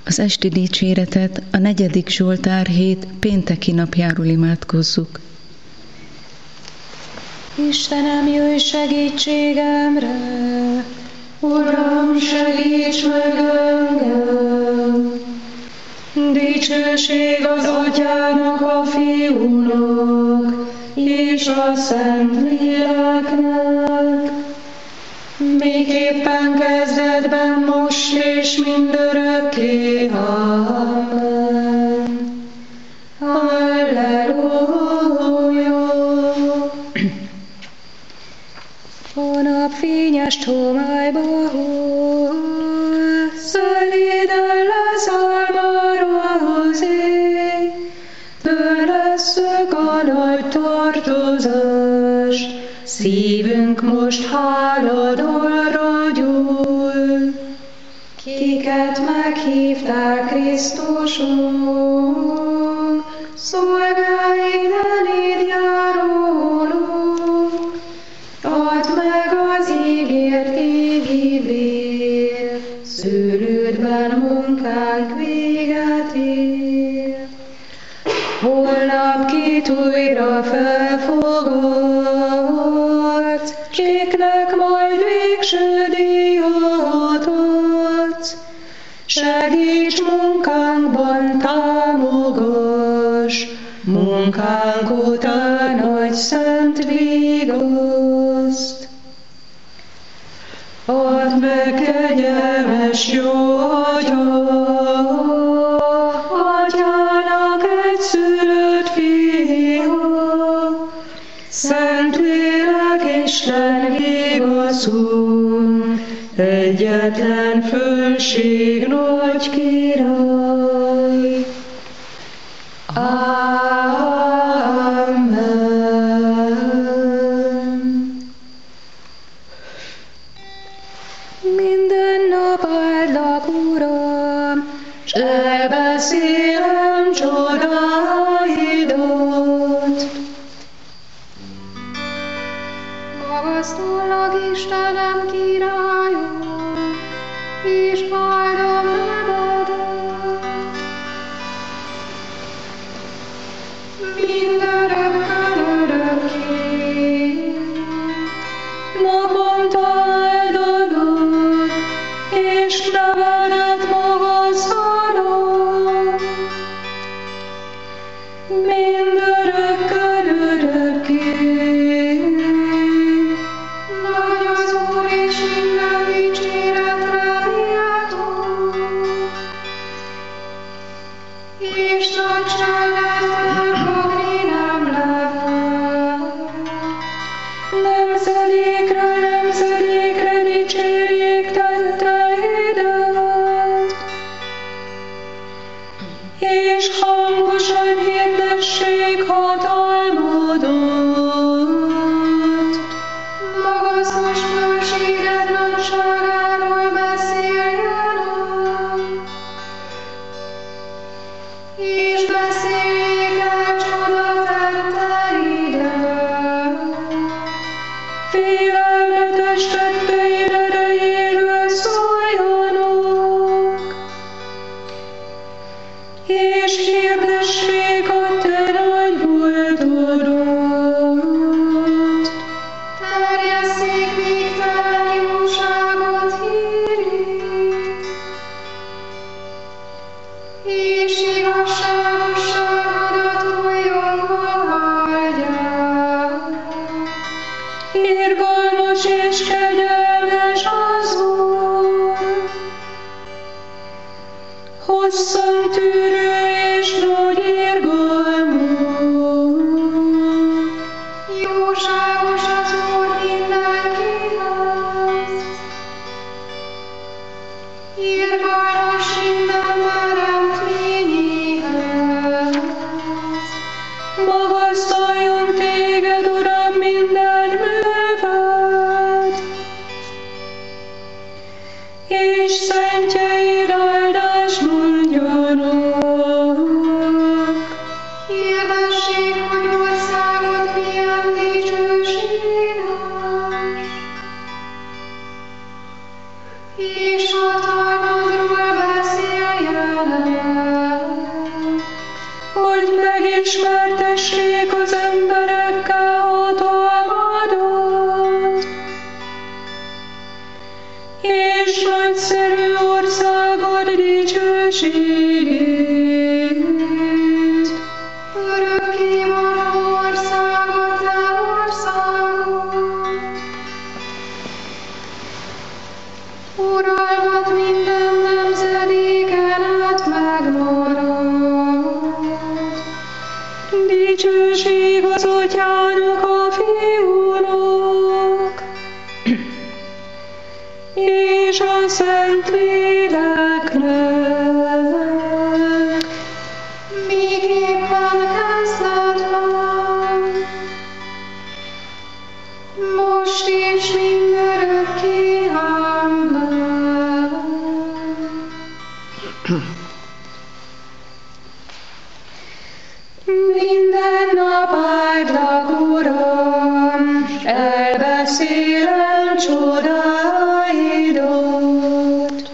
Az esti dicséretet a 4. Zsoltár hét pénteki napjáról imádkozzuk. Istenem, jöjj segítségemre! Uram, segíts meg engem! Dicsőség az Atyának, a Fiúnak, és a Szentléleknek, miképpen kezdetben, most és mindörökké. Amen. Halleluja! A napfényes csomályba hol, szelíden lesz almaról az ég, törlesszük a nagy tartozást, szívünk most háladalra gyúl. Kiket meghívtál Krisztuson, szolgáid eléd járulunk, add meg az ígért égi bér, szőlődben munkánk véget ér. Holnap kit újra felfogadsz, kiknek majd végső díjat adsz. Segíts munkánkban, támogass, munkánk után nagy szent vigaszt. Add meg kegyelmes jó atyát, Atyának egyszülött Fia, Szentlélek Isten igazunk, egyetlen fölség nagy király. Amen. Minden nap áldlak, Uram, s elbeszélem csodáidat. Magasztalak, Istenem, királyom, és áldom nevedet. Mindörökkön örökké, naponta áldalak, és nevedet magasztalak. Mindörökkön örökké, nagy az Úr, és minden dicséretre méltó, és nagy csendet felfogni nem lehet. Nemzedékre dicsérjék tetteidet, és hangosan hirdessék hatalmadat. Magasztos fölséged nagyságáról beszéljenek, és beszéljék el csodatetteidet. Félelmetes tetteid erejéről szóljanak, és hirdessék a te nagy voltodat. Terjesszék végtelen jóságot hírét, és igazságosságodat újongva áldják. Irgalmas és kegyelmes az Úr, hosszan tűrő és nagy irgalmú. Jóságos az Úr mindenkihez, irgalmas minden teremtményéhez. Magasztaljon téged, Uram, minden műved, és szentjeid áldást mondjanak. Hirdessék, hogy országod milyen dicsőséges, és hatalmadról beszéljenek. ismertessék az emberekkel hatalmadat, és nagyszerű országod dicsőségét. Örökké való országot, te országod, uralmat minden nemzedéken át megmarad. Dicsőség az Atyának, a Fiúnak, és a Szentléleknek, Miképpen kezdetben, most és mindörökké. Amen. Minden nap áldlak, Uram, elbeszélem csodáidat.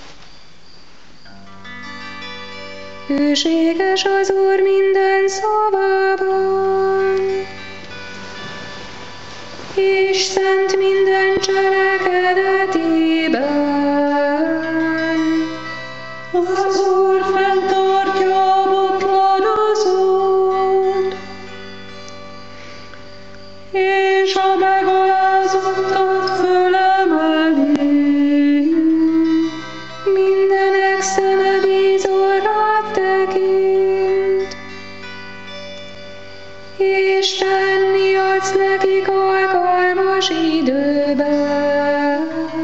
Hűséges az Úr minden szavában, és szent minden cselekedetében. Az Úr fenntartja a botladozót, és a megalázottat fölemeli. Mindenek szeme bízol rád tekint, és tenni adsz nekik alkalmas időben.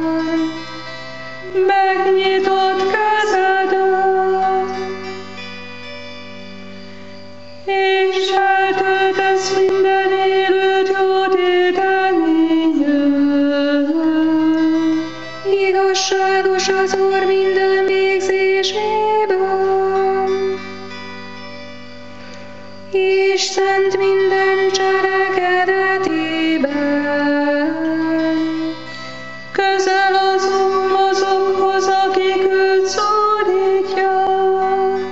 Megnyitott kezedet, és eltöltesz minden élőt jótételménnyel. Igazságos az Úr minden végzésében, és szent minden cselekedetében. Közel az Úr azokhoz, akik őt szólítják,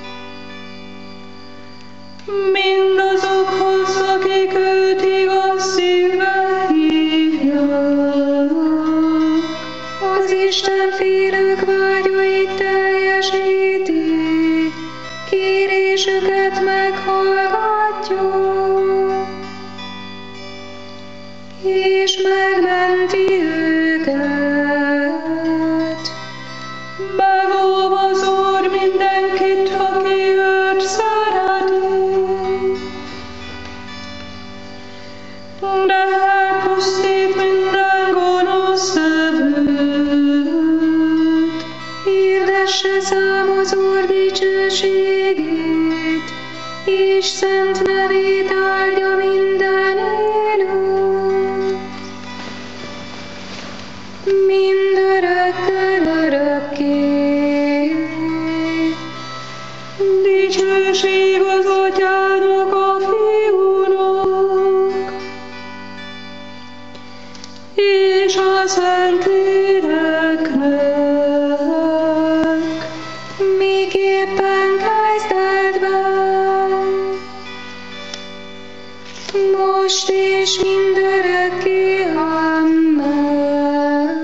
mindazokhoz, akik őt igaz szívvel hívják. Az Isten félők vágyait teljesíti, kérésüket meghallgatja, és megmenti őket. Megóv az Úr mindenkit, aki őt szereti, de elpusztít minden gonosz szövőt. Hirdesse szám az Úr dicsőségét, és szent nevét áldja minden élő. Mindörökkön örökké. Dicsőség az Atyának, a Fiúnak, és a Szentléleknek, miképpen kezdetben, most és mindörökké. Amen.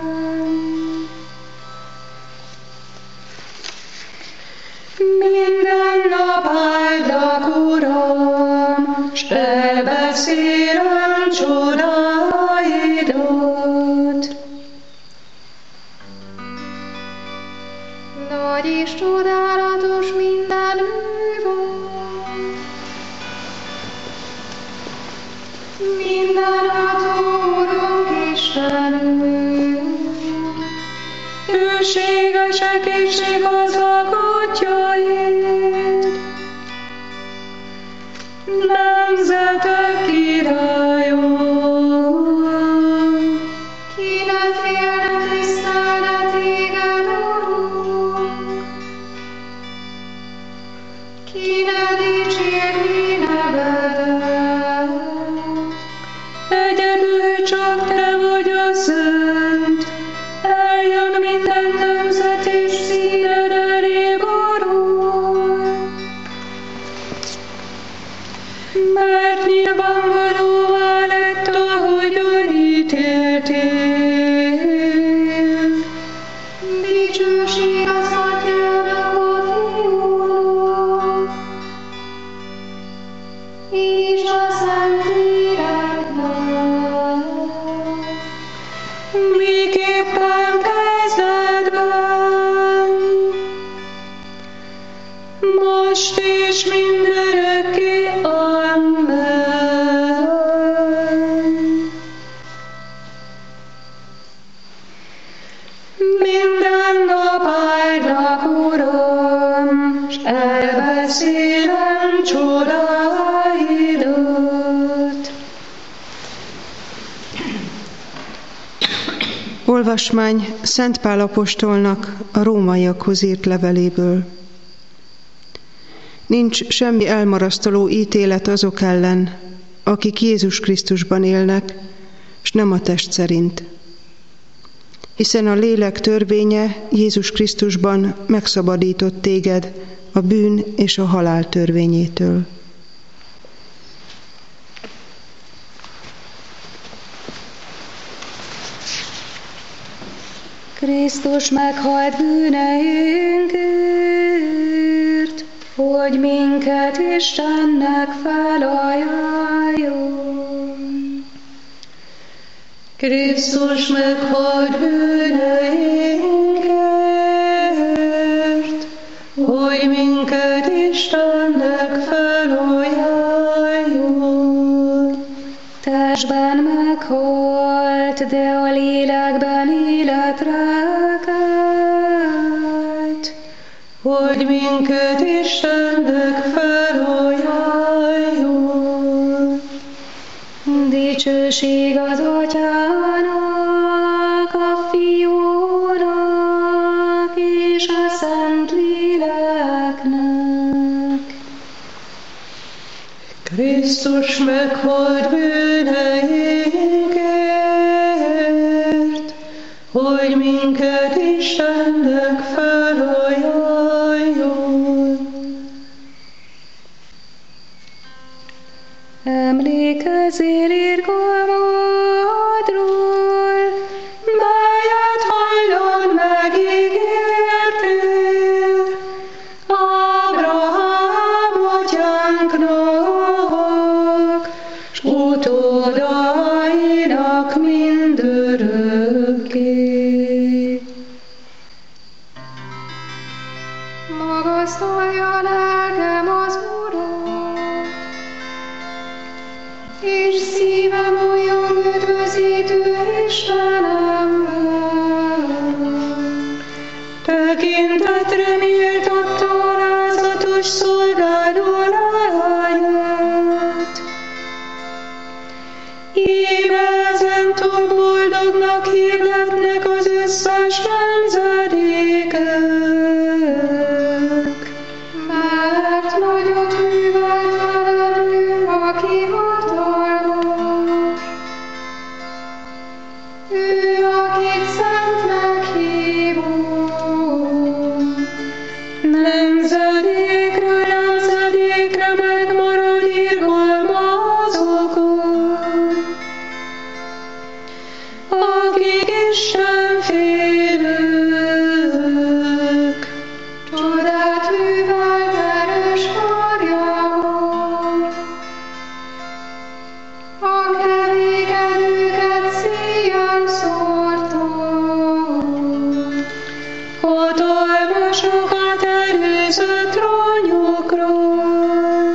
Minden nap áldlak, Uram, s elbeszélem csodáidat. Nagy és csodálatos minden műved, mindenható Urunk Istenünk. Hűségesek és igazak útjaid, nemzetek királya. Kinek félne tisztelne téged, Urunk? Kinek dicsérni nevedet? Egyedül csak te vagy a szent, eljön minden nemzet és színed elé. miképpen kezdetben, most és mindörökké. Amen. Minden nap áldlak, Uram, s elbeszélem csodáidat. Olvasmány Szent Pál apostolnak a rómaiakhoz írt leveléből. Nincs semmi elmarasztaló ítélet azok ellen, akik Jézus Krisztusban élnek, s nem a test szerint. Hiszen a lélek törvénye Jézus Krisztusban megszabadított téged a bűn és a halál törvényétől. Krisztus meghalt bűneinkért, hogy minket Istennek felajánljon. Krisztus meghalt bűneinkért, hogy minket Istennek felajánljon. Testben meghalt, de a lélekben életre kelt, Hogy minket Istennek felajánljon. Dicsőség az Atyának, a Fiúnak és a Szentléleknek. Krisztus meghalt bűneinkért, hogy minket Istennek felajánljon. Emlékezzél irgalmadról, Melyet hajdan megígértél Ábrahám atyánknak, s utódainak mindörökké. magasztalja lelkem az Urat, és szívem újjon üdvözítő Istenemben. Tekintetre méltatta alázatos szolgáló lányát. Íme ezentúl boldognak hirdetnek az összes nemzedékek. Mert nagyot művelt veled ő, aki hatalmas. Ő, akit szentnek hívunk. Nemzedékről nemzedékre megmarad irgalma azokon, akik Istenfélők. Csodát művelt erős karjával, a kevékedőket szíjjel szórta. Hatalmasokat előzött trónjukról,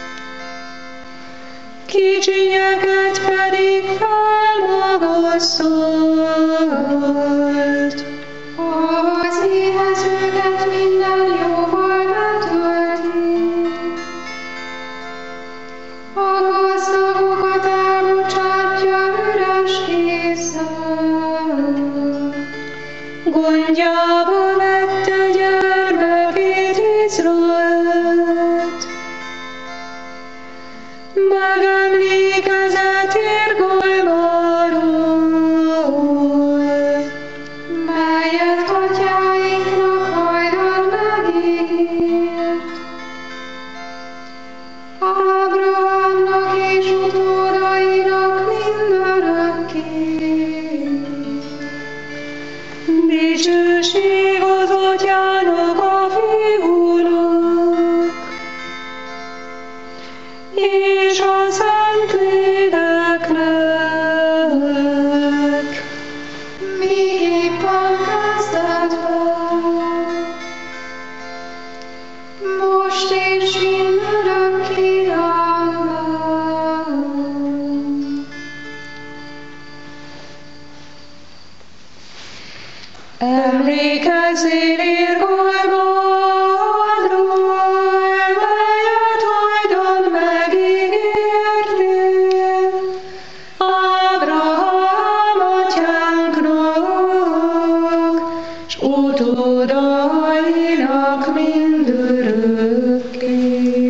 kicsinyeket pedig felmagasztolt. Az éhezőket minden jóval betölti, a gazdagokat elbocsátja üres kézzel. Gondjába vette gyermekét Izraelt, megemlékezett irgalmáról, melyet atyáinknak hajdan megígért. Ábrahámnak és utódainak mindörökké. Dicsőség az Atyának, a Fiúnak, és a Szentléleknek. Mi éppen kezdetben, most és mindörökké. Amen. Emlékezzél irgalmadról, melyet hajdan megígértél Ábrahám atyánknak, s utódainak mindörökké.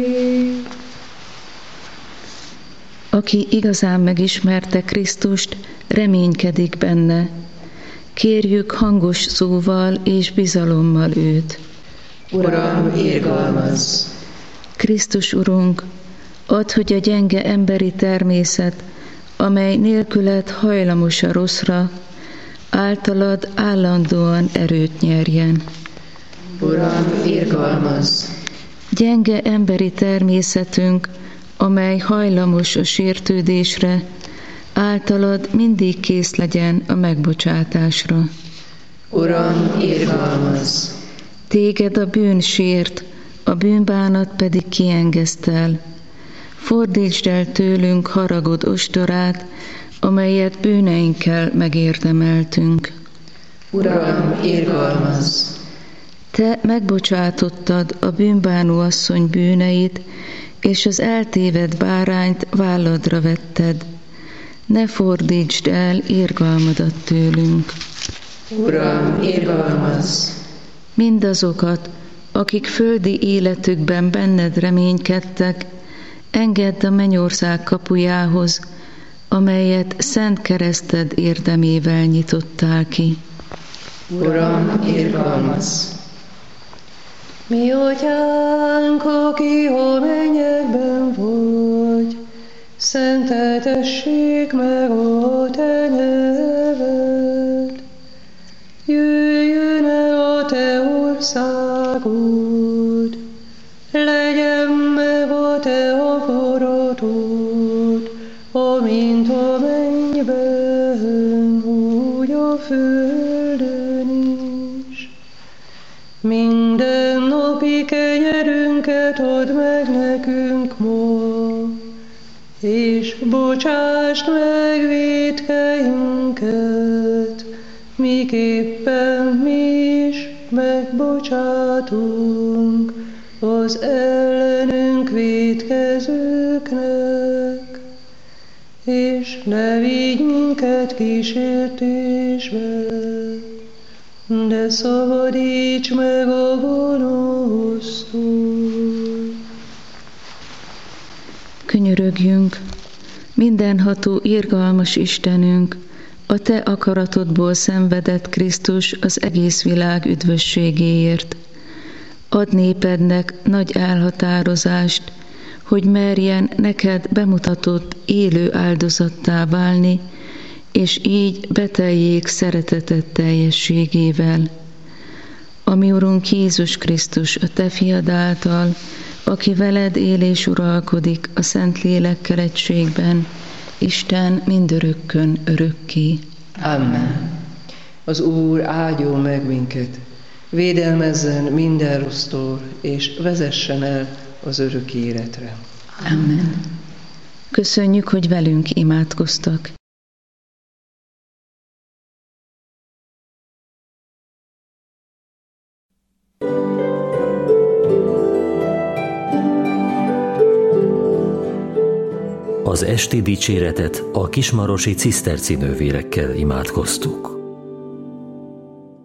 Aki igazán megismerte Krisztust, reménykedik benne. Kérjük hangos szóval és bizalommal őt. Uram, irgalmazz! Krisztus Urunk, add, hogy a gyenge emberi természet, amely nélküled hajlamos a rosszra, általad állandóan erőt nyerjen. Uram, irgalmazz! Gyenge emberi természetünk, amely hajlamos a sértődésre, általad mindig kész legyen a megbocsátásra. Uram, irgalmazz! Téged a bűn sért, a bűnbánat pedig kiengesztel. Fordítsd el tőlünk haragod ostorát, amelyet bűneinkkel megérdemeltünk. Uram, irgalmazz! Te megbocsátottad a bűnbánó asszony bűneit, és az eltévedt bárányt válladra vetted. Ne fordítsd el irgalmadat tőlünk. Uram, irgalmazz! Mindazokat, akik földi életükben benned reménykedtek, engedd a mennyország kapujához, amelyet szent kereszted érdemével nyitottál ki. Uram, irgalmazz! Mi atyánk, aki a mennyekben vagy, szenteltessék meg a te neved. Jöjjön el a te országod, legyen meg a te akaratod, amint a mennyben, úgy a földön is. Minden napi kenyerünket add meg nekünk ma, és bocsásd meg vétkeinket, miképpen mi is megbocsátunk az ellenünk vétkezőknek, és ne vigy minket kísértésbe, de szabadíts meg a gonosztól. Könyörögjünk, mindenható irgalmas Istenünk, a te akaratodból szenvedett Krisztus az egész világ üdvösségéért. Add népednek nagy elhatározást, hogy merjen neked bemutatott élő áldozattá válni, és így beteljék szereteted teljességével. Ami Urunk Jézus Krisztus, a te fiad által, aki veled él és uralkodik a Szent Lélekkel egységben, Isten mindörökkön örökké. Amen. Az Úr áldjon meg minket, védelmezzen minden rossztól, és vezessen el az örök életre. Amen. Köszönjük, hogy velünk imádkoztak. Az esti dicséretet a kismarosi ciszterci nővérekkel imádkoztuk.